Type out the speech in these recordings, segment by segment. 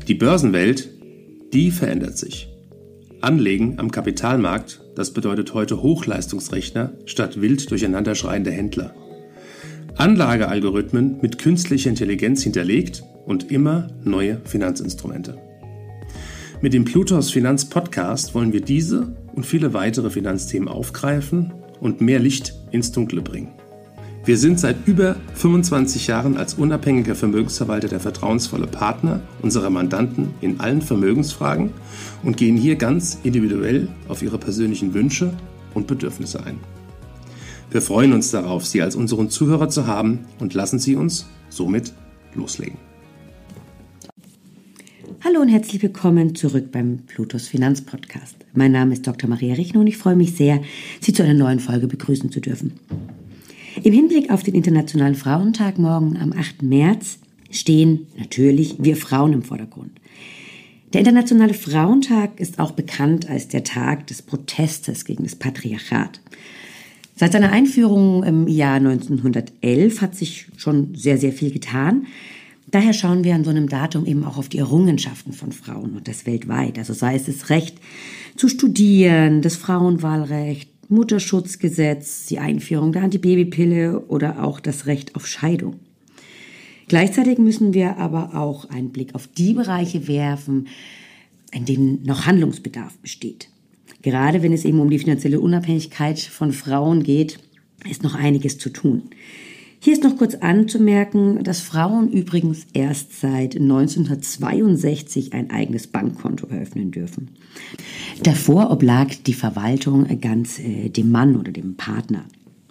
Die Börsenwelt, die verändert sich. Anlegen am Kapitalmarkt, das bedeutet heute Hochleistungsrechner statt wild durcheinanderschreiende Händler. Anlagealgorithmen mit künstlicher Intelligenz hinterlegt und immer neue Finanzinstrumente. Mit dem Plutos Finanz Podcast wollen wir diese und viele weitere Finanzthemen aufgreifen und mehr Licht ins Dunkle bringen. Wir sind seit über 25 Jahren als unabhängiger Vermögensverwalter der vertrauensvolle Partner unserer Mandanten in allen Vermögensfragen und gehen hier ganz individuell auf ihre persönlichen Wünsche und Bedürfnisse ein. Wir freuen uns darauf, Sie als unseren Zuhörer zu haben und lassen Sie uns somit loslegen. Hallo und herzlich willkommen zurück beim Plutos Finanz Podcast. Mein Name ist Dr. Maria Richner und ich freue mich sehr, Sie zu einer neuen Folge begrüßen zu dürfen. Im Hinblick auf den Internationalen Frauentag morgen am 8. März stehen natürlich wir Frauen im Vordergrund. Der Internationale Frauentag ist auch bekannt als der Tag des Protestes gegen das Patriarchat. Seit seiner Einführung im Jahr 1911 hat sich schon sehr, sehr viel getan. Daher schauen wir an so einem Datum eben auch auf die Errungenschaften von Frauen und das weltweit. Also sei es das Recht zu studieren, das Frauenwahlrecht, Mutterschutzgesetz, die Einführung der Antibabypille oder auch das Recht auf Scheidung. Gleichzeitig müssen wir aber auch einen Blick auf die Bereiche werfen, in denen noch Handlungsbedarf besteht. Gerade wenn es eben um die finanzielle Unabhängigkeit von Frauen geht, ist noch einiges zu tun. Hier ist noch kurz anzumerken, dass Frauen übrigens erst seit 1962 ein eigenes Bankkonto eröffnen dürfen. Davor oblag die Verwaltung ganz dem Mann oder dem Partner.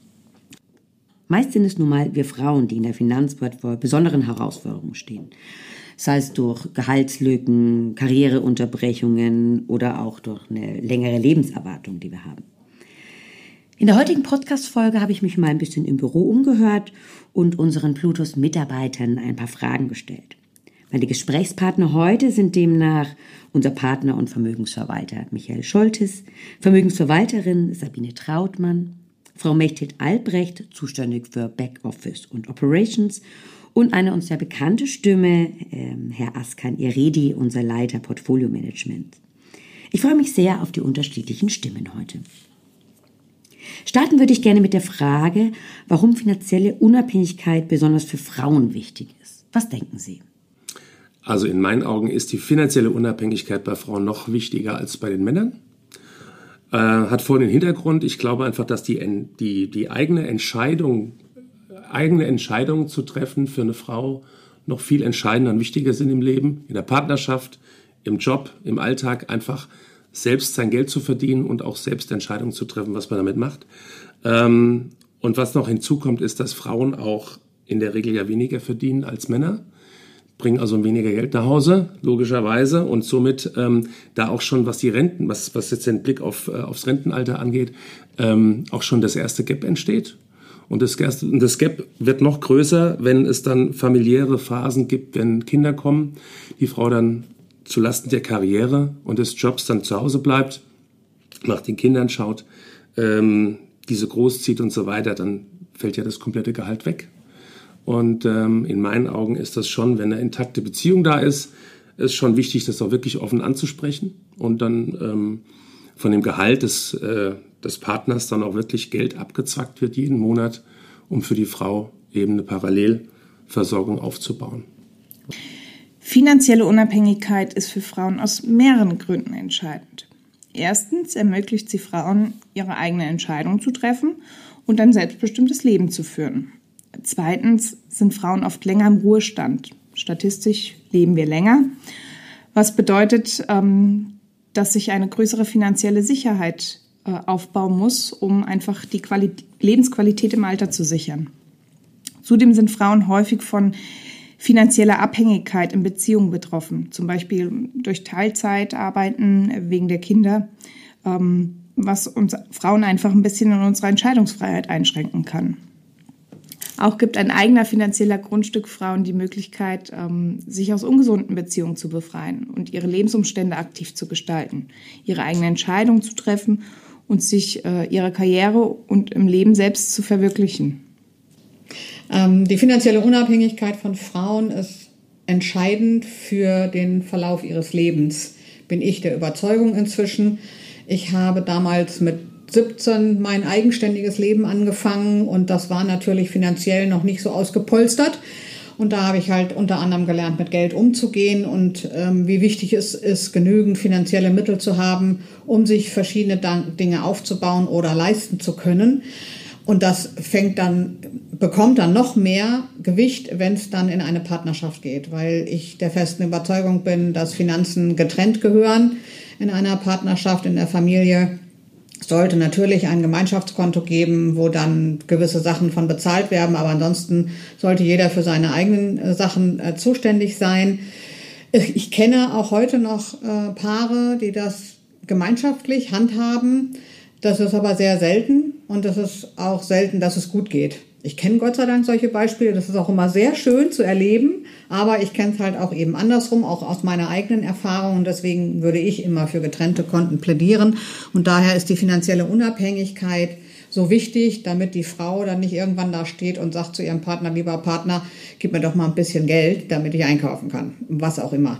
Meist sind es nun mal wir Frauen, die in der Finanzwelt vor besonderen Herausforderungen stehen. Sei es durch Gehaltslücken, Karriereunterbrechungen oder auch durch eine längere Lebenserwartung, die wir haben. In der heutigen Podcast-Folge habe ich mich mal ein bisschen im Büro umgehört und unseren Plutos-Mitarbeitern ein paar Fragen gestellt. Meine Gesprächspartner heute sind demnach unser Partner und Vermögensverwalter Michael Scholtes, Vermögensverwalterin Sabine Trautmann, Frau Mechthild Albrecht, zuständig für Backoffice und Operations und eine uns sehr bekannte Stimme, Herr Askan Iredi, unser Leiter Portfolio Management. Ich freue mich sehr auf die unterschiedlichen Stimmen heute. Starten würde ich gerne mit der Frage, warum finanzielle Unabhängigkeit besonders für Frauen wichtig ist. Was denken Sie? Also in meinen Augen ist die finanzielle Unabhängigkeit bei Frauen noch wichtiger als bei den Männern. Hat folgenden Hintergrund. Ich glaube einfach, dass die eigene Entscheidung zu treffen für eine Frau noch viel entscheidender und wichtiger sind im Leben, in der Partnerschaft, im Job, im Alltag, einfach selbst sein Geld zu verdienen und auch selbst Entscheidungen zu treffen, was man damit macht. Und was noch hinzukommt, ist, dass Frauen auch in der Regel ja weniger verdienen als Männer, bringen also weniger Geld nach Hause, logischerweise, und somit da auch schon, was die Renten, was jetzt den Blick aufs Rentenalter angeht, auch schon das erste Gap entsteht. Und das Gap wird noch größer, wenn es dann familiäre Phasen gibt, wenn Kinder kommen, die Frau dann zulasten der Karriere und des Jobs dann zu Hause bleibt, nach den Kindern schaut, diese großzieht und so weiter, dann fällt ja das komplette Gehalt weg. Und in meinen Augen ist das schon, wenn eine intakte Beziehung da ist schon wichtig, das auch wirklich offen anzusprechen und dann von dem Gehalt des Partners dann auch wirklich Geld abgezwackt wird jeden Monat, um für die Frau eben eine Parallelversorgung aufzubauen. Finanzielle Unabhängigkeit ist für Frauen aus mehreren Gründen entscheidend. Erstens ermöglicht sie Frauen, ihre eigene Entscheidung zu treffen und ein selbstbestimmtes Leben zu führen. Zweitens sind Frauen oft länger im Ruhestand. Statistisch leben wir länger, was bedeutet, dass sich eine größere finanzielle Sicherheit aufbauen muss, um einfach die Lebensqualität im Alter zu sichern. Zudem sind Frauen häufig von finanzieller Abhängigkeit in Beziehungen betroffen, zum Beispiel durch Teilzeitarbeiten wegen der Kinder, was uns Frauen einfach ein bisschen in unserer Entscheidungsfreiheit einschränken kann. Auch gibt ein eigener finanzieller Grundstück Frauen die Möglichkeit, sich aus ungesunden Beziehungen zu befreien und ihre Lebensumstände aktiv zu gestalten, ihre eigene Entscheidung zu treffen und sich ihre Karriere und im Leben selbst zu verwirklichen. Die finanzielle Unabhängigkeit von Frauen ist entscheidend für den Verlauf ihres Lebens, bin ich der Überzeugung inzwischen. Ich habe damals mit 17 mein eigenständiges Leben angefangen und das war natürlich finanziell noch nicht so ausgepolstert. Und da habe ich halt unter anderem gelernt, mit Geld umzugehen und wie wichtig es ist, genügend finanzielle Mittel zu haben, um sich verschiedene Dinge aufzubauen oder leisten zu können. Und das bekommt dann noch mehr Gewicht, wenn es dann in eine Partnerschaft geht, weil ich der festen Überzeugung bin, dass Finanzen getrennt gehören in einer Partnerschaft, in der Familie. Es sollte natürlich ein Gemeinschaftskonto geben, wo dann gewisse Sachen von bezahlt werden, aber ansonsten sollte jeder für seine eigenen Sachen zuständig sein. Ich kenne auch heute noch Paare, die das gemeinschaftlich handhaben. Das ist aber sehr selten und das ist auch selten, dass es gut geht. Ich kenne Gott sei Dank solche Beispiele, das ist auch immer sehr schön zu erleben, aber ich kenne es halt auch eben andersrum, auch aus meiner eigenen Erfahrung und deswegen würde ich immer für getrennte Konten plädieren und daher ist die finanzielle Unabhängigkeit so wichtig, damit die Frau dann nicht irgendwann da steht und sagt zu ihrem Partner, lieber Partner, gib mir doch mal ein bisschen Geld, damit ich einkaufen kann, was auch immer.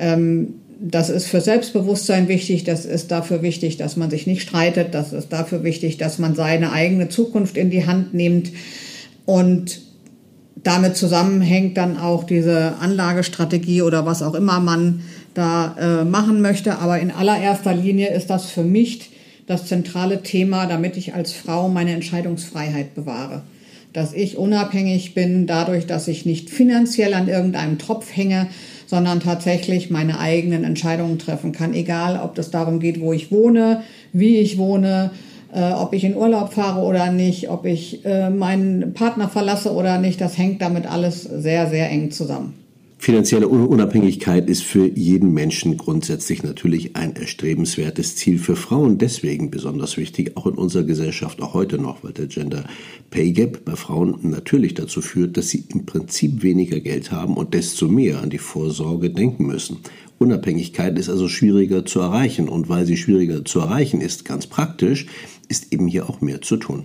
Das ist für Selbstbewusstsein wichtig, das ist dafür wichtig, dass man sich nicht streitet, das ist dafür wichtig, dass man seine eigene Zukunft in die Hand nimmt und damit zusammenhängt dann auch diese Anlagestrategie oder was auch immer man da machen möchte. Aber in allererster Linie ist das für mich das zentrale Thema, damit ich als Frau meine Entscheidungsfreiheit bewahre. Dass ich unabhängig bin dadurch, dass ich nicht finanziell an irgendeinem Tropf hänge, sondern tatsächlich meine eigenen Entscheidungen treffen kann. Egal, ob das darum geht, wo ich wohne, wie ich wohne, ob ich in Urlaub fahre oder nicht, ob ich meinen Partner verlasse oder nicht. Das hängt damit alles sehr, sehr eng zusammen. Finanzielle Unabhängigkeit ist für jeden Menschen grundsätzlich natürlich ein erstrebenswertes Ziel, für Frauen deswegen besonders wichtig, auch in unserer Gesellschaft, auch heute noch, weil der Gender Pay Gap bei Frauen natürlich dazu führt, dass sie im Prinzip weniger Geld haben und desto mehr an die Vorsorge denken müssen. Unabhängigkeit ist also schwieriger zu erreichen und weil sie schwieriger zu erreichen ist, ganz praktisch, ist eben hier auch mehr zu tun.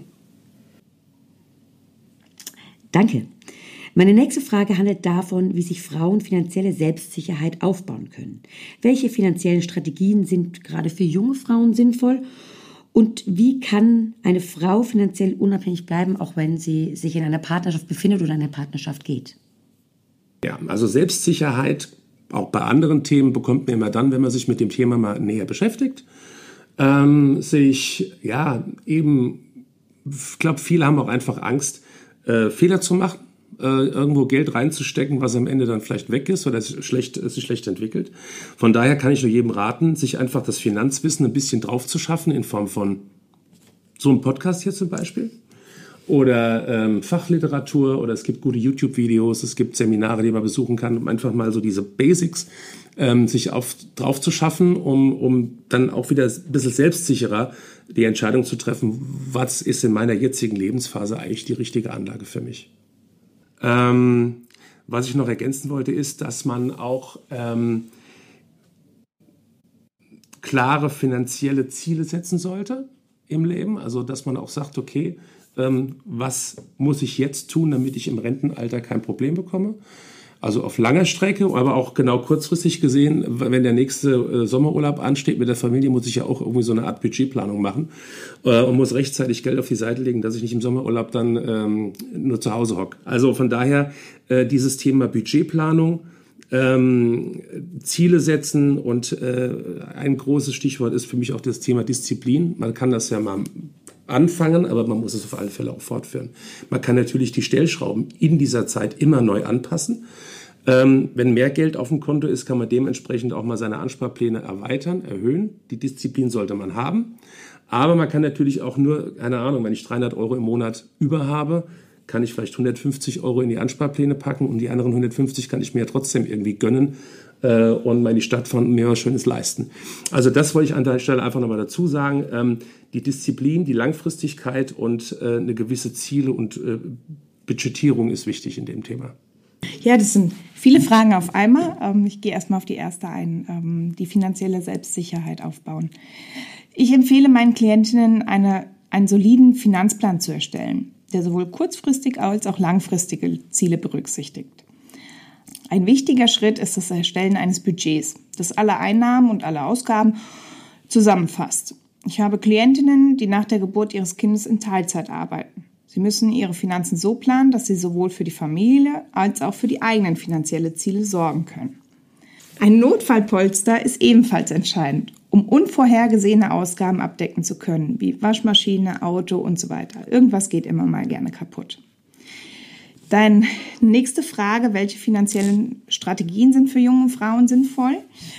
Danke. Meine nächste Frage handelt davon, wie sich Frauen finanzielle Selbstsicherheit aufbauen können. Welche finanziellen Strategien sind gerade für junge Frauen sinnvoll? Und wie kann eine Frau finanziell unabhängig bleiben, auch wenn sie sich in einer Partnerschaft befindet oder in einer Partnerschaft geht? Ja, also Selbstsicherheit, auch bei anderen Themen, bekommt man immer dann, wenn man sich mit dem Thema mal näher beschäftigt. Ich glaube, viele haben auch einfach Angst, Fehler zu machen. Irgendwo Geld reinzustecken, was am Ende dann vielleicht weg ist oder sich schlecht entwickelt. Von daher kann ich nur jedem raten, sich einfach das Finanzwissen ein bisschen drauf zu schaffen in Form von so einem Podcast hier zum Beispiel oder Fachliteratur oder es gibt gute YouTube-Videos, es gibt Seminare, die man besuchen kann, um einfach mal so diese Basics sich drauf zu schaffen, um dann auch wieder ein bisschen selbstsicherer die Entscheidung zu treffen, was ist in meiner jetzigen Lebensphase eigentlich die richtige Anlage für mich. Was ich noch ergänzen wollte, ist, dass man auch klare finanzielle Ziele setzen sollte im Leben. Also, dass man auch sagt, okay, was muss ich jetzt tun, damit ich im Rentenalter kein Problem bekomme? Also auf langer Strecke, aber auch genau kurzfristig gesehen, wenn der nächste Sommerurlaub ansteht mit der Familie, muss ich ja auch irgendwie so eine Art Budgetplanung machen und muss rechtzeitig Geld auf die Seite legen, dass ich nicht im Sommerurlaub dann nur zu Hause hocke. Also von daher dieses Thema Budgetplanung, Ziele setzen und ein großes Stichwort ist für mich auch das Thema Disziplin. Man kann das ja mal anfangen, aber man muss es auf alle Fälle auch fortführen. Man kann natürlich die Stellschrauben in dieser Zeit immer neu anpassen. Wenn mehr Geld auf dem Konto ist, kann man dementsprechend auch mal seine Ansparpläne erweitern, erhöhen. Die Disziplin sollte man haben. Aber man kann natürlich auch nur, keine Ahnung, wenn ich 300 Euro im Monat über habe, kann ich vielleicht 150 Euro in die Ansparpläne packen und die anderen 150 kann ich mir ja trotzdem irgendwie gönnen und meine Stadt von mir was Schönes leisten. Also das wollte ich an der Stelle einfach nochmal dazu sagen. Die Disziplin, die Langfristigkeit und eine gewisse Ziele und Budgetierung ist wichtig in dem Thema. Ja, das sind viele Fragen auf einmal. Ich gehe erstmal auf die erste ein, die finanzielle Selbstsicherheit aufbauen. Ich empfehle meinen Klientinnen, einen soliden Finanzplan zu erstellen, der sowohl kurzfristig als auch langfristige Ziele berücksichtigt. Ein wichtiger Schritt ist das Erstellen eines Budgets, das alle Einnahmen und alle Ausgaben zusammenfasst. Ich habe Klientinnen, die nach der Geburt ihres Kindes in Teilzeit arbeiten. Sie müssen ihre Finanzen so planen, dass sie sowohl für die Familie als auch für die eigenen finanziellen Ziele sorgen können. Ein Notfallpolster ist ebenfalls entscheidend, um unvorhergesehene Ausgaben abdecken zu können, wie Waschmaschine, Auto und so weiter. Irgendwas geht immer mal gerne kaputt. Deine nächste Frage, welche finanziellen Strategien sind für junge Frauen sinnvoll?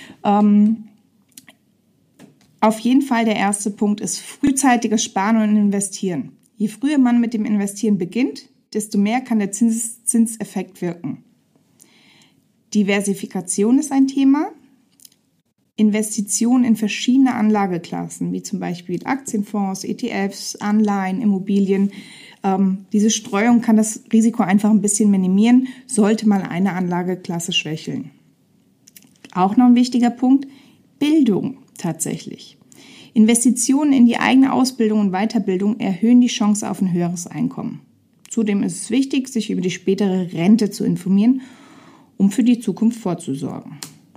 Auf jeden Fall der erste Punkt ist frühzeitiges Sparen und Investieren. Je früher man mit dem Investieren beginnt, desto mehr kann der Zinseffekt wirken. Diversifikation ist ein Thema. Investitionen in verschiedene Anlageklassen, wie zum Beispiel Aktienfonds, ETFs, Anleihen, Immobilien. Diese Streuung kann das Risiko einfach ein bisschen minimieren, sollte mal eine Anlageklasse schwächeln. Auch noch ein wichtiger Punkt, Bildung tatsächlich. Investitionen in die eigene Ausbildung und Weiterbildung erhöhen die Chance auf ein höheres Einkommen. Zudem ist es wichtig, sich über die spätere Rente zu informieren, um für die Zukunft vorzusorgen.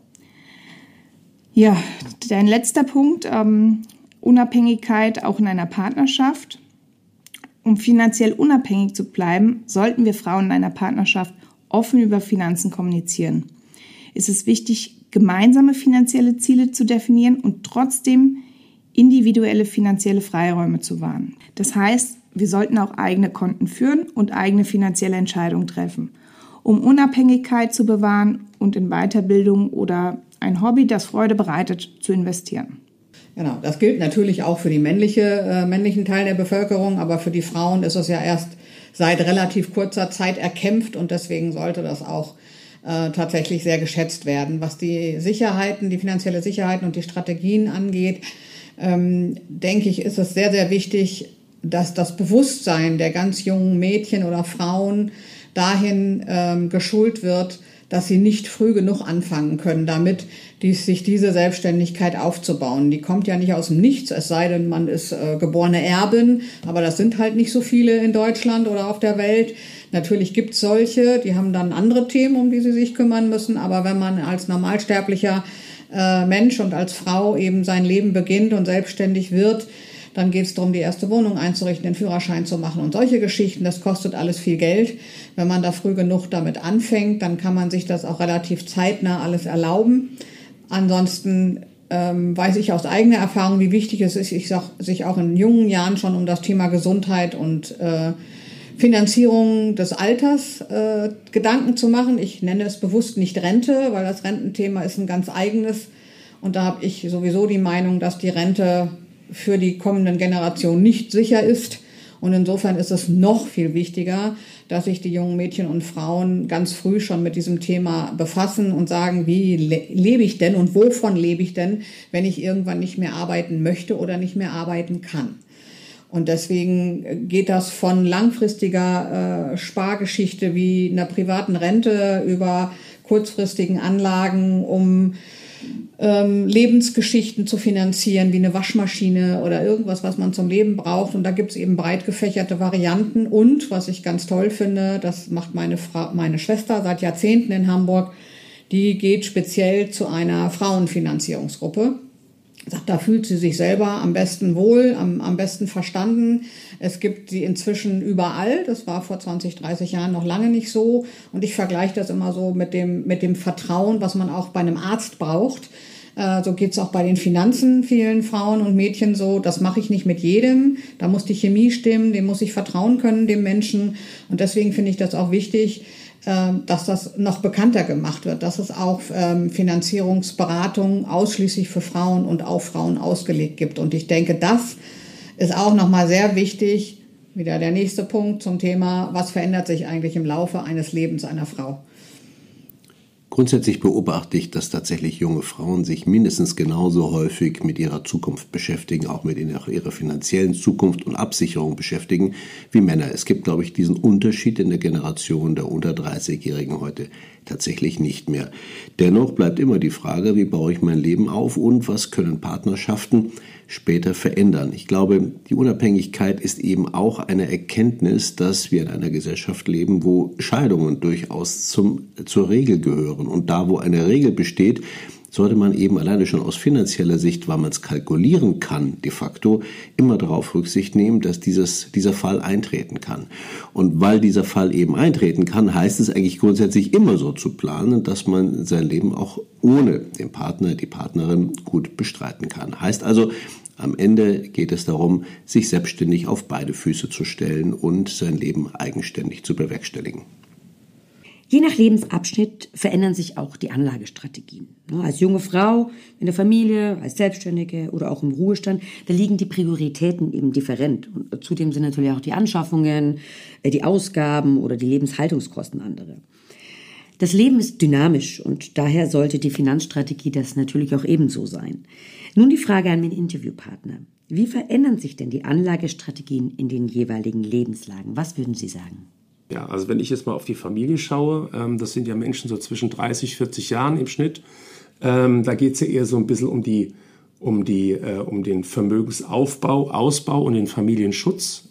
Ja, dein letzter Punkt, Unabhängigkeit auch in einer Partnerschaft. Um finanziell unabhängig zu bleiben, sollten wir Frauen in einer Partnerschaft offen über Finanzen kommunizieren. Es ist wichtig, gemeinsame finanzielle Ziele zu definieren und trotzdem individuelle finanzielle Freiräume zu wahren. Das heißt, wir sollten auch eigene Konten führen und eigene finanzielle Entscheidungen treffen, um Unabhängigkeit zu bewahren und in Weiterbildung oder ein Hobby, das Freude bereitet, zu investieren. Genau, das gilt natürlich auch für die männlichen Teil der Bevölkerung, aber für die Frauen ist es ja erst seit relativ kurzer Zeit erkämpft und deswegen sollte das auch tatsächlich sehr geschätzt werden. Was die Sicherheiten, die finanzielle Sicherheiten und die Strategien angeht, denke ich, ist es sehr, sehr wichtig, dass das Bewusstsein der ganz jungen Mädchen oder Frauen dahin geschult wird, dass sie nicht früh genug anfangen können, damit sich diese Selbstständigkeit aufzubauen. Die kommt ja nicht aus dem Nichts, es sei denn, man ist geborene Erbin, aber das sind halt nicht so viele in Deutschland oder auf der Welt. Natürlich gibt es solche, die haben dann andere Themen, um die sie sich kümmern müssen, aber wenn man als normalsterblicher Mensch und als Frau eben sein Leben beginnt und selbstständig wird, dann geht es darum, die erste Wohnung einzurichten, den Führerschein zu machen und solche Geschichten. Das kostet alles viel Geld. Wenn man da früh genug damit anfängt, dann kann man sich das auch relativ zeitnah alles erlauben. Ansonsten weiß ich aus eigener Erfahrung, wie wichtig es ist, sich auch in jungen Jahren schon um das Thema Gesundheit und Finanzierung des Alters Gedanken zu machen. Ich nenne es bewusst nicht Rente, weil das Rententhema ist ein ganz eigenes. Und da habe ich sowieso die Meinung, dass die Rente für die kommenden Generationen nicht sicher ist. Und insofern ist es noch viel wichtiger, dass sich die jungen Mädchen und Frauen ganz früh schon mit diesem Thema befassen und sagen, wie lebe ich denn und wovon lebe ich denn, wenn ich irgendwann nicht mehr arbeiten möchte oder nicht mehr arbeiten kann. Und deswegen geht das von langfristiger Spargeschichte wie einer privaten Rente über kurzfristigen Anlagen, um Lebensgeschichten zu finanzieren, wie eine Waschmaschine oder irgendwas, was man zum Leben braucht. Und da gibt es eben breit gefächerte Varianten. Und, was ich ganz toll finde, das macht meine Schwester seit Jahrzehnten in Hamburg, die geht speziell zu einer Frauenfinanzierungsgruppe. Sagt, da fühlt sie sich selber am besten wohl, am besten verstanden. Es gibt sie inzwischen überall. Das war vor 20, 30 Jahren noch lange nicht so. Und ich vergleiche das immer so mit dem Vertrauen, was man auch bei einem Arzt braucht. So geht's auch bei den Finanzen vielen Frauen und Mädchen so. Das mache ich nicht mit jedem. Da muss die Chemie stimmen, dem muss ich vertrauen können, dem Menschen. Und deswegen finde ich das auch wichtig, dass das noch bekannter gemacht wird, dass es auch Finanzierungsberatung ausschließlich für Frauen und auf Frauen ausgelegt gibt. Und ich denke, das ist auch nochmal sehr wichtig. Wieder der nächste Punkt zum Thema, was verändert sich eigentlich im Laufe eines Lebens einer Frau? Grundsätzlich beobachte ich, dass tatsächlich junge Frauen sich mindestens genauso häufig mit ihrer Zukunft beschäftigen, auch mit ihrer finanziellen Zukunft und Absicherung beschäftigen, wie Männer. Es gibt, glaube ich, diesen Unterschied in der Generation der unter 30-Jährigen heute, tatsächlich nicht mehr. Dennoch bleibt immer die Frage, wie baue ich mein Leben auf und was können Partnerschaften später verändern. Ich glaube, die Unabhängigkeit ist eben auch eine Erkenntnis, dass wir in einer Gesellschaft leben, wo Scheidungen durchaus zur Regel gehören. Und da, wo eine Regel besteht, sollte man eben alleine schon aus finanzieller Sicht, weil man es kalkulieren kann, de facto immer darauf Rücksicht nehmen, dass dieser Fall eintreten kann. Und weil dieser Fall eben eintreten kann, heißt es eigentlich grundsätzlich immer so zu planen, dass man sein Leben auch ohne den Partner, die Partnerin gut bestreiten kann. Heißt also, am Ende geht es darum, sich selbstständig auf beide Füße zu stellen und sein Leben eigenständig zu bewerkstelligen. Je nach Lebensabschnitt verändern sich auch die Anlagestrategien. Als junge Frau, in der Familie, als Selbstständige oder auch im Ruhestand, da liegen die Prioritäten eben different. Und zudem sind natürlich auch die Anschaffungen, die Ausgaben oder die Lebenshaltungskosten andere. Das Leben ist dynamisch und daher sollte die Finanzstrategie das natürlich auch ebenso sein. Nun die Frage an den Interviewpartner. Wie verändern sich denn die Anlagestrategien in den jeweiligen Lebenslagen? Was würden Sie sagen? Ja, also wenn ich jetzt mal auf die Familie schaue, das sind ja Menschen so zwischen 30, 40 Jahren im Schnitt. Da geht es ja eher so ein bisschen um den Vermögensaufbau, Ausbau und den Familienschutz.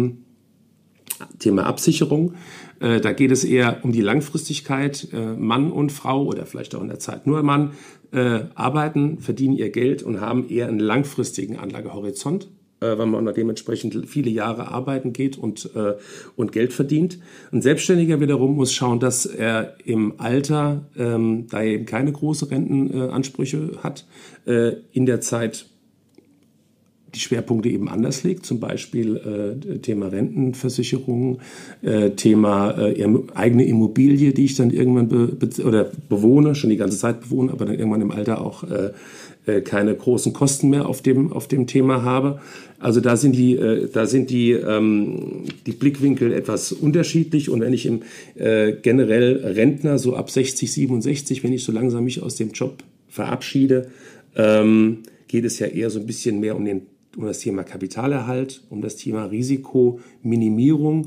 Thema Absicherung. Da geht es eher um die Langfristigkeit. Mann und Frau oder vielleicht auch in der Zeit nur Mann arbeiten, verdienen ihr Geld und haben eher einen langfristigen Anlagehorizont, weil man dementsprechend viele Jahre arbeiten geht und Geld verdient. Ein Selbstständiger wiederum muss schauen, dass er im Alter, da er eben keine großen Rentenansprüche hat, in der Zeit die Schwerpunkte eben anders legt, zum Beispiel Thema Rentenversicherung, Thema eigene Immobilie, die ich dann irgendwann bewohne, schon die ganze Zeit bewohne, aber dann irgendwann im Alter auch keine großen Kosten mehr auf dem Thema habe. Also da sind die Blickwinkel etwas unterschiedlich. Und wenn ich generell Rentner so ab 60, 67, wenn ich so langsam mich aus dem Job verabschiede, geht es ja eher so ein bisschen mehr um das Thema Kapitalerhalt, um das Thema Risikominimierung.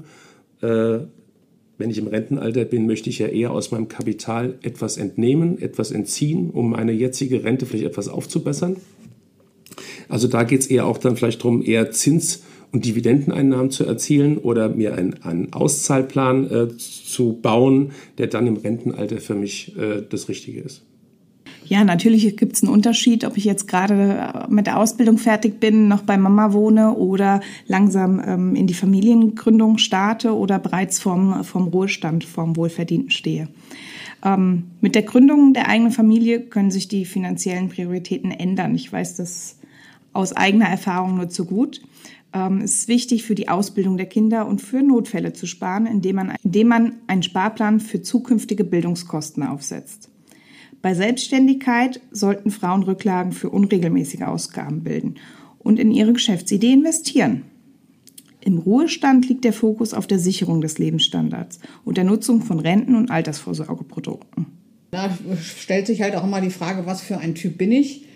Wenn ich im Rentenalter bin, möchte ich ja eher aus meinem Kapital etwas entnehmen, etwas entziehen, um meine jetzige Rente vielleicht etwas aufzubessern. Also da geht es eher auch dann vielleicht darum, eher Zins- und Dividendeneinnahmen zu erzielen oder mir einen Auszahlplan zu bauen, der dann im Rentenalter für mich das Richtige ist. Ja, natürlich gibt es einen Unterschied, ob ich jetzt gerade mit der Ausbildung fertig bin, noch bei Mama wohne oder langsam in die Familiengründung starte oder bereits vorm Ruhestand, vorm Wohlverdienten stehe. Mit der Gründung der eigenen Familie können sich die finanziellen Prioritäten ändern. Ich weiß das aus eigener Erfahrung nur zu gut. Es ist wichtig, für die Ausbildung der Kinder und für Notfälle zu sparen, indem man einen Sparplan für zukünftige Bildungskosten aufsetzt. Bei Selbstständigkeit sollten Frauen Rücklagen für unregelmäßige Ausgaben bilden und in ihre Geschäftsidee investieren. Im Ruhestand liegt der Fokus auf der Sicherung des Lebensstandards und der Nutzung von Renten- und Altersvorsorgeprodukten. Da stellt sich halt auch immer die Frage, was für ein Typ bin ich?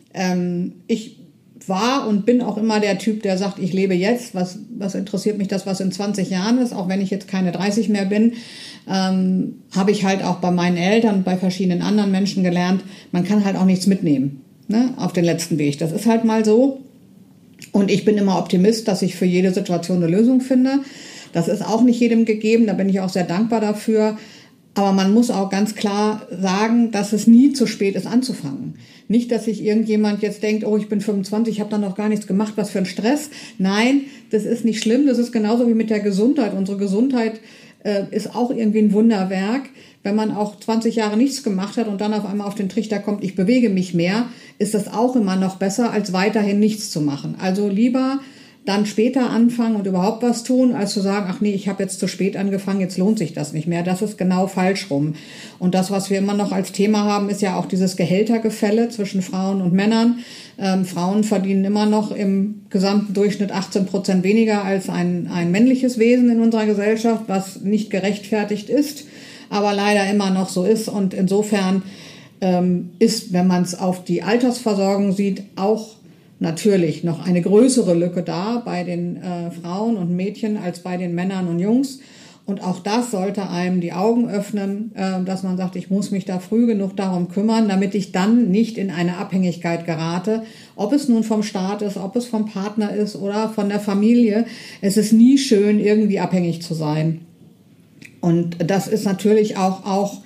Ich war und bin auch immer der Typ, der sagt, ich lebe jetzt, was interessiert mich das, was in 20 Jahren ist, auch wenn ich jetzt keine 30 mehr bin, habe ich halt auch bei meinen Eltern, bei verschiedenen anderen Menschen gelernt, man kann halt auch nichts mitnehmen, ne, auf den letzten Weg. Das ist halt mal so. Und ich bin immer Optimist, dass ich für jede Situation eine Lösung finde. Das ist auch nicht jedem gegeben, da bin ich auch sehr dankbar dafür. Aber man muss auch ganz klar sagen, dass es nie zu spät ist anzufangen. Nicht, dass sich irgendjemand jetzt denkt, oh, ich bin 25, ich habe da noch gar nichts gemacht, was für ein Stress. Nein, das ist nicht schlimm, das ist genauso wie mit der Gesundheit. Unsere Gesundheit ist auch irgendwie ein Wunderwerk. Wenn man auch 20 Jahre nichts gemacht hat und dann auf einmal auf den Trichter kommt, ich bewege mich mehr, ist das auch immer noch besser, als weiterhin nichts zu machen. Also lieber dann später anfangen und überhaupt was tun, als zu sagen, ach nee, ich habe jetzt zu spät angefangen, jetzt lohnt sich das nicht mehr. Das ist genau falsch rum. Und das, was wir immer noch als Thema haben, ist ja auch dieses Gehältergefälle zwischen Frauen und Männern. Frauen verdienen immer noch im gesamten Durchschnitt 18% weniger als ein männliches Wesen in unserer Gesellschaft, was nicht gerechtfertigt ist, aber leider immer noch so ist. Und insofern ist, wenn man es auf die Altersversorgung sieht, auch natürlich noch eine größere Lücke da bei den Frauen und Mädchen als bei den Männern und Jungs. Und auch das sollte einem die Augen öffnen, dass man sagt, ich muss mich da früh genug darum kümmern, damit ich dann nicht in eine Abhängigkeit gerate. Ob es nun vom Staat ist, ob es vom Partner ist oder von der Familie. Es ist nie schön, irgendwie abhängig zu sein. Und das ist natürlich auch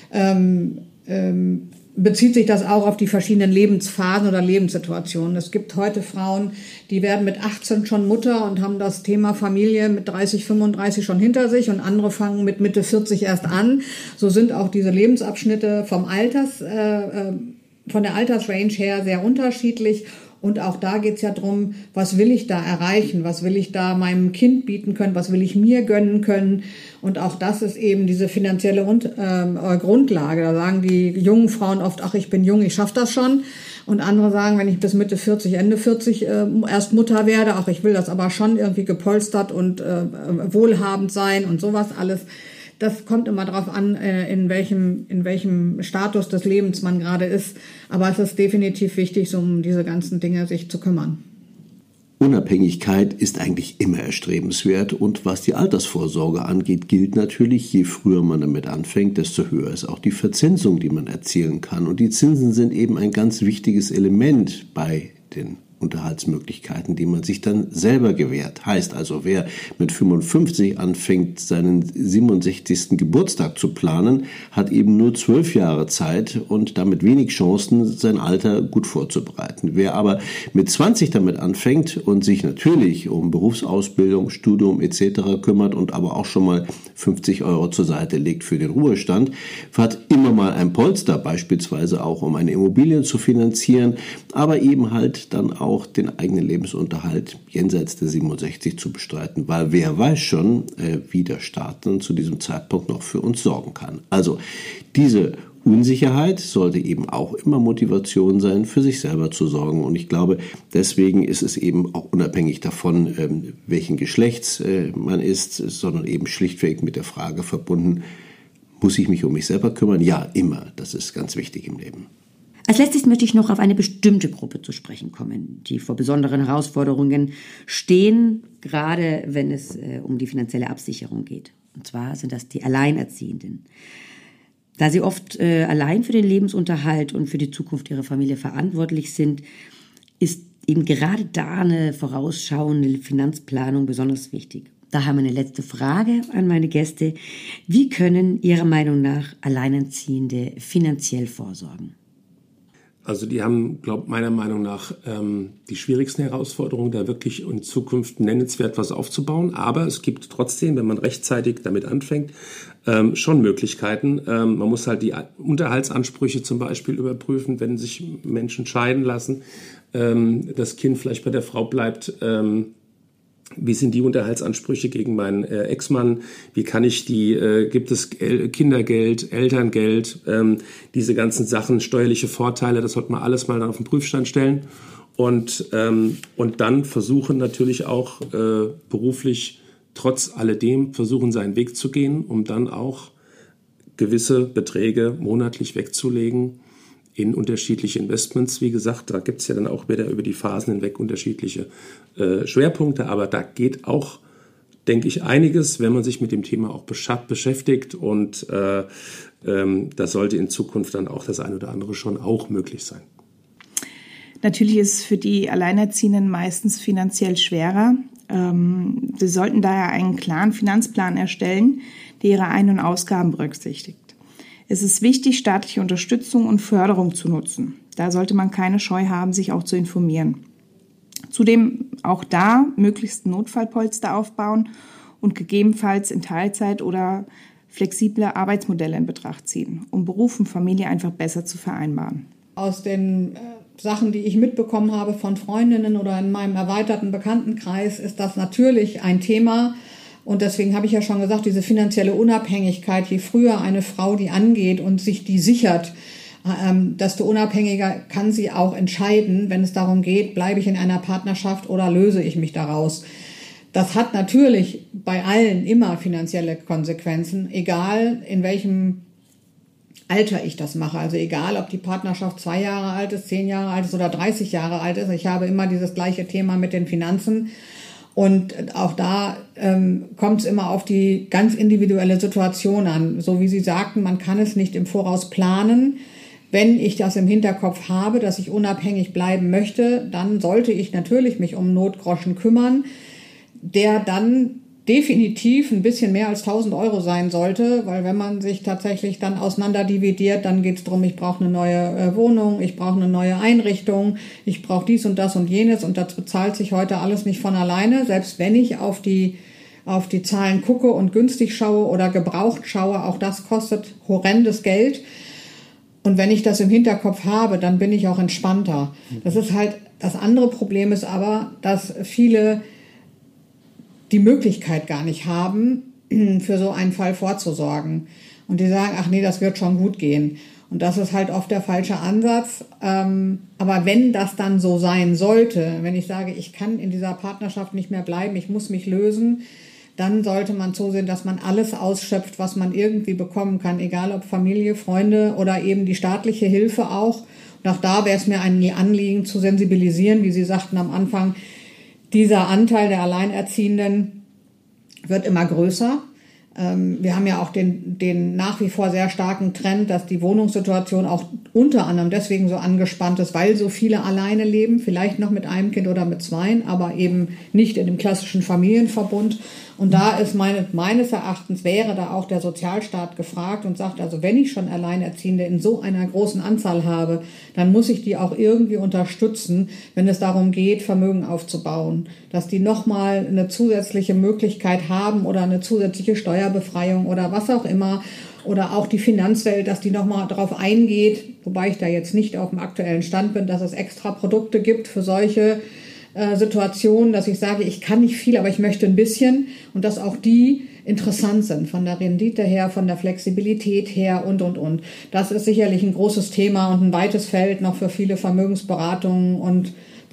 bezieht sich das auch auf die verschiedenen Lebensphasen oder Lebenssituationen. Es gibt heute Frauen, die werden mit 18 schon Mutter und haben das Thema Familie mit 30, 35 schon hinter sich und andere fangen mit Mitte 40 erst an. So sind auch diese Lebensabschnitte von der Altersrange her sehr unterschiedlich. Und auch da geht's ja drum, was will ich da erreichen, was will ich da meinem Kind bieten können, was will ich mir gönnen können. Und auch das ist eben diese finanzielle Grundlage. Da sagen die jungen Frauen oft, ach, ich bin jung, ich schaffe das schon. Und andere sagen, wenn ich bis Mitte 40, Ende 40 erst Mutter werde, ach, ich will das aber schon irgendwie gepolstert und wohlhabend sein und sowas alles. Das kommt immer darauf an, in welchem Status des Lebens man gerade ist. Aber es ist definitiv wichtig, so um diese ganzen Dinge sich zu kümmern. Unabhängigkeit ist eigentlich immer erstrebenswert und was die Altersvorsorge angeht, gilt natürlich, je früher man damit anfängt, desto höher ist auch die Verzinsung, die man erzielen kann. Und die Zinsen sind eben ein ganz wichtiges Element bei den Unterhaltsmöglichkeiten, die man sich dann selber gewährt. Heißt also, wer mit 55 anfängt, seinen 67. Geburtstag zu planen, hat eben nur 12 Jahre Zeit und damit wenig Chancen, sein Alter gut vorzubereiten. Wer aber mit 20 damit anfängt und sich natürlich um Berufsausbildung, Studium etc. kümmert und aber auch schon mal 50 € zur Seite legt für den Ruhestand, hat immer mal ein Polster, beispielsweise auch um eine Immobilie zu finanzieren, aber eben halt dann auch den eigenen Lebensunterhalt jenseits der 67 zu bestreiten, weil wer weiß schon, wie der Staat dann zu diesem Zeitpunkt noch für uns sorgen kann. Also diese Unsicherheit sollte eben auch immer Motivation sein, für sich selber zu sorgen. Und ich glaube, deswegen ist es eben auch unabhängig davon, welchen Geschlechts man ist, sondern eben schlichtweg mit der Frage verbunden, muss ich mich um mich selber kümmern? Ja, immer. Das ist ganz wichtig im Leben. Als letztes möchte ich noch auf eine bestimmte Gruppe zu sprechen kommen, die vor besonderen Herausforderungen stehen, gerade wenn es um die finanzielle Absicherung geht. Und zwar sind das die Alleinerziehenden. Da sie oft allein für den Lebensunterhalt und für die Zukunft ihrer Familie verantwortlich sind, ist eben gerade da eine vorausschauende Finanzplanung besonders wichtig. Da haben wir eine letzte Frage an meine Gäste. Wie können Ihrer Meinung nach Alleinerziehende finanziell vorsorgen? Also die haben, meiner Meinung nach die schwierigsten Herausforderungen, da wirklich in Zukunft nennenswert was aufzubauen. Aber es gibt trotzdem, wenn man rechtzeitig damit anfängt, schon Möglichkeiten. Man muss halt die Unterhaltsansprüche zum Beispiel überprüfen, wenn sich Menschen scheiden lassen, das Kind vielleicht bei der Frau bleibt. Wie sind die Unterhaltsansprüche gegen meinen Ex-Mann? Wie kann ich gibt es Kindergeld, Elterngeld, diese ganzen Sachen, steuerliche Vorteile, das sollte man alles mal dann auf den Prüfstand stellen. Und dann versuchen natürlich auch beruflich trotz alledem seinen Weg zu gehen, um dann auch gewisse Beträge monatlich wegzulegen in unterschiedliche Investments. Wie gesagt, da gibt es ja dann auch wieder über die Phasen hinweg unterschiedliche Schwerpunkte, aber da geht auch, denke ich, einiges, wenn man sich mit dem Thema auch beschäftigt und das sollte in Zukunft dann auch das eine oder andere schon auch möglich sein. Natürlich ist es für die Alleinerziehenden meistens finanziell schwerer. Sie sollten daher einen klaren Finanzplan erstellen, der ihre Ein- und Ausgaben berücksichtigt. Es ist wichtig, staatliche Unterstützung und Förderung zu nutzen. Da sollte man keine Scheu haben, sich auch zu informieren. Zudem auch da möglichst Notfallpolster aufbauen und gegebenenfalls in Teilzeit oder flexible Arbeitsmodelle in Betracht ziehen, um Beruf und Familie einfach besser zu vereinbaren. Aus den Sachen, die ich mitbekommen habe von Freundinnen oder in meinem erweiterten Bekanntenkreis, ist das natürlich ein Thema. Und deswegen habe ich ja schon gesagt, diese finanzielle Unabhängigkeit, je früher eine Frau die angeht und sich die sichert, desto unabhängiger kann sie auch entscheiden, wenn es darum geht, bleibe ich in einer Partnerschaft oder löse ich mich daraus. Das hat natürlich bei allen immer finanzielle Konsequenzen, egal in welchem Alter ich das mache. Also egal, ob die Partnerschaft 2 Jahre alt ist, 10 Jahre alt ist oder 30 Jahre alt ist. Ich habe immer dieses gleiche Thema mit den Finanzen. Und auch da kommt es immer auf die ganz individuelle Situation an. So wie Sie sagten, man kann es nicht im Voraus planen. Wenn ich das im Hinterkopf habe, dass ich unabhängig bleiben möchte, dann sollte ich natürlich mich um Notgroschen kümmern, der dann definitiv ein bisschen mehr als 1.000 Euro sein sollte, weil wenn man sich tatsächlich dann auseinanderdividiert, dann geht es darum, ich brauche eine neue Wohnung, ich brauche eine neue Einrichtung, ich brauche dies und das und jenes und das bezahlt sich heute alles nicht von alleine, selbst wenn ich auf die Zahlen gucke und günstig schaue oder gebraucht schaue, auch das kostet horrendes Geld. Und wenn ich das im Hinterkopf habe, dann bin ich auch entspannter. Das ist halt, das andere Problem ist aber, dass viele die Möglichkeit gar nicht haben, für so einen Fall vorzusorgen. Und die sagen, ach nee, das wird schon gut gehen. Und das ist halt oft der falsche Ansatz. Aber wenn das dann so sein sollte, wenn ich sage, ich kann in dieser Partnerschaft nicht mehr bleiben, ich muss mich lösen, dann sollte man zusehen, dass man alles ausschöpft, was man irgendwie bekommen kann, egal ob Familie, Freunde oder eben die staatliche Hilfe auch. Und auch da wäre es mir ein Anliegen zu sensibilisieren, wie Sie sagten am Anfang, dieser Anteil der Alleinerziehenden wird immer größer. Wir haben ja auch den nach wie vor sehr starken Trend, dass die Wohnungssituation auch unter anderem deswegen so angespannt ist, weil so viele alleine leben, vielleicht noch mit einem Kind oder mit zweien, aber eben nicht in dem klassischen Familienverbund. Und da ist meines Erachtens wäre da auch der Sozialstaat gefragt und sagt, also wenn ich schon Alleinerziehende in so einer großen Anzahl habe, dann muss ich die auch irgendwie unterstützen, wenn es darum geht, Vermögen aufzubauen, dass die nochmal eine zusätzliche Möglichkeit haben oder eine zusätzliche Steuerbefreiung oder was auch immer oder auch die Finanzwelt, dass die nochmal darauf eingeht, wobei ich da jetzt nicht auf dem aktuellen Stand bin, dass es extra Produkte gibt für solche Situationen, dass ich sage, ich kann nicht viel, aber ich möchte ein bisschen und dass auch die interessant sind von der Rendite her, von der Flexibilität her und. Das ist sicherlich ein großes Thema und ein weites Feld noch für viele Vermögensberatungen und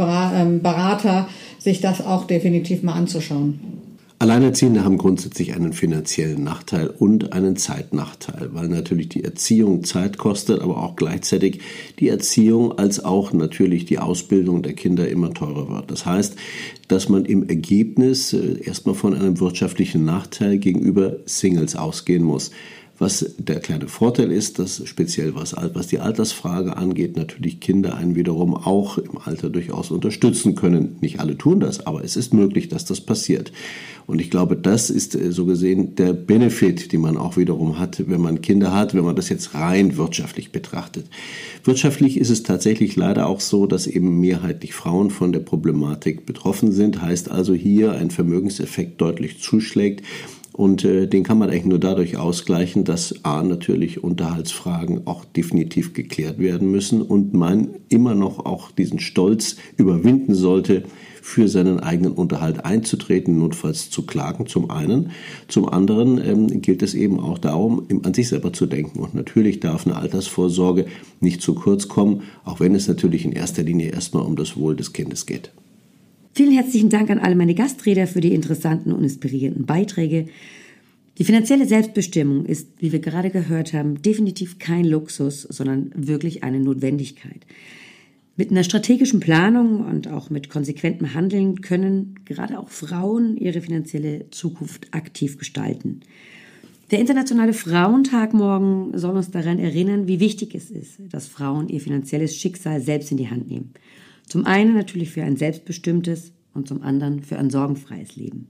Berater, sich das auch definitiv mal anzuschauen. Alleinerziehende haben grundsätzlich einen finanziellen Nachteil und einen Zeitnachteil, weil natürlich die Erziehung Zeit kostet, aber auch gleichzeitig die Erziehung als auch natürlich die Ausbildung der Kinder immer teurer wird. Das heißt, dass man im Ergebnis erstmal von einem wirtschaftlichen Nachteil gegenüber Singles ausgehen muss. Was der kleine Vorteil ist, dass speziell was die Altersfrage angeht, natürlich Kinder einen wiederum auch im Alter durchaus unterstützen können. Nicht alle tun das, aber es ist möglich, dass das passiert. Und ich glaube, das ist so gesehen der Benefit, den man auch wiederum hat, wenn man Kinder hat, wenn man das jetzt rein wirtschaftlich betrachtet. Wirtschaftlich ist es tatsächlich leider auch so, dass eben mehrheitlich Frauen von der Problematik betroffen sind. Heißt also hier ein Vermögenseffekt deutlich zuschlägt. Und den kann man eigentlich nur dadurch ausgleichen, dass natürlich Unterhaltsfragen auch definitiv geklärt werden müssen und man immer noch auch diesen Stolz überwinden sollte, für seinen eigenen Unterhalt einzutreten, notfalls zu klagen zum einen. Zum anderen gilt es eben auch darum, an sich selber zu denken. Und natürlich darf eine Altersvorsorge nicht zu kurz kommen, auch wenn es natürlich in erster Linie erstmal um das Wohl des Kindes geht. Vielen herzlichen Dank an alle meine Gastredner für die interessanten und inspirierenden Beiträge. Die finanzielle Selbstbestimmung ist, wie wir gerade gehört haben, definitiv kein Luxus, sondern wirklich eine Notwendigkeit. Mit einer strategischen Planung und auch mit konsequentem Handeln können gerade auch Frauen ihre finanzielle Zukunft aktiv gestalten. Der Internationale Frauentag morgen soll uns daran erinnern, wie wichtig es ist, dass Frauen ihr finanzielles Schicksal selbst in die Hand nehmen. Zum einen natürlich für ein selbstbestimmtes und zum anderen für ein sorgenfreies Leben.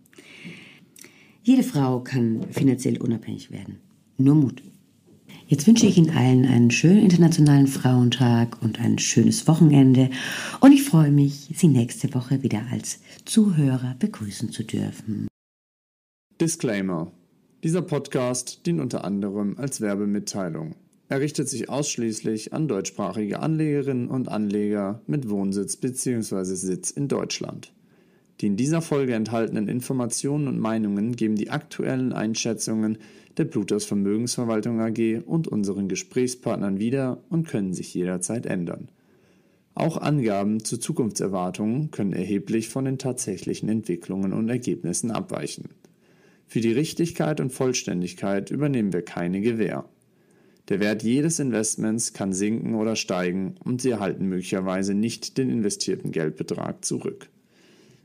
Jede Frau kann finanziell unabhängig werden. Nur Mut. Jetzt wünsche ich Ihnen allen einen schönen Internationalen Frauentag und ein schönes Wochenende. Und ich freue mich, Sie nächste Woche wieder als Zuhörer begrüßen zu dürfen. Disclaimer. Dieser Podcast dient unter anderem als Werbemitteilung. Er richtet sich ausschließlich an deutschsprachige Anlegerinnen und Anleger mit Wohnsitz bzw. Sitz in Deutschland. Die in dieser Folge enthaltenen Informationen und Meinungen geben die aktuellen Einschätzungen der Plutos Vermögensverwaltung AG und unseren Gesprächspartnern wieder und können sich jederzeit ändern. Auch Angaben zu Zukunftserwartungen können erheblich von den tatsächlichen Entwicklungen und Ergebnissen abweichen. Für die Richtigkeit und Vollständigkeit übernehmen wir keine Gewähr. Der Wert jedes Investments kann sinken oder steigen und Sie erhalten möglicherweise nicht den investierten Geldbetrag zurück.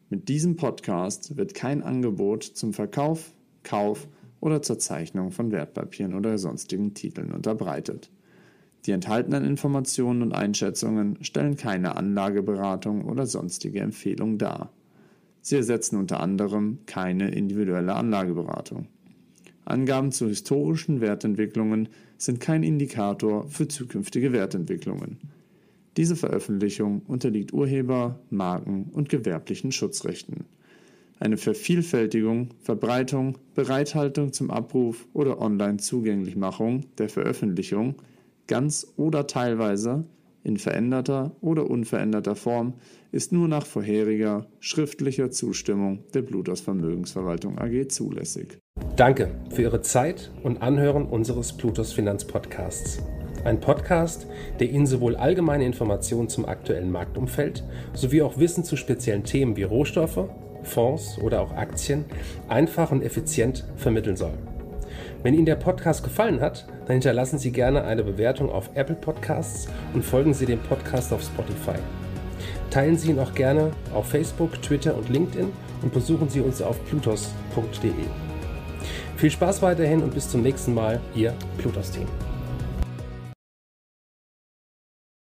Mit diesem Podcast wird kein Angebot zum Verkauf, Kauf oder zur Zeichnung von Wertpapieren oder sonstigen Titeln unterbreitet. Die enthaltenen Informationen und Einschätzungen stellen keine Anlageberatung oder sonstige Empfehlung dar. Sie ersetzen unter anderem keine individuelle Anlageberatung. Angaben zu historischen Wertentwicklungen sind kein Indikator für zukünftige Wertentwicklungen. Diese Veröffentlichung unterliegt Urheber-, Marken- und gewerblichen Schutzrechten. Eine Vervielfältigung, Verbreitung, Bereithaltung zum Abruf oder Online-Zugänglichmachung der Veröffentlichung, ganz oder teilweise, in veränderter oder unveränderter Form, ist nur nach vorheriger schriftlicher Zustimmung der Plutos Vermögensverwaltung AG zulässig. Danke für Ihre Zeit und Anhören unseres Plutos Finanzpodcasts. Ein Podcast, der Ihnen sowohl allgemeine Informationen zum aktuellen Marktumfeld sowie auch Wissen zu speziellen Themen wie Rohstoffe, Fonds oder auch Aktien einfach und effizient vermitteln soll. Wenn Ihnen der Podcast gefallen hat, dann hinterlassen Sie gerne eine Bewertung auf Apple Podcasts und folgen Sie dem Podcast auf Spotify. Teilen Sie ihn auch gerne auf Facebook, Twitter und LinkedIn und besuchen Sie uns auf plutos.de. Viel Spaß weiterhin und bis zum nächsten Mal, Ihr Plutos-Team.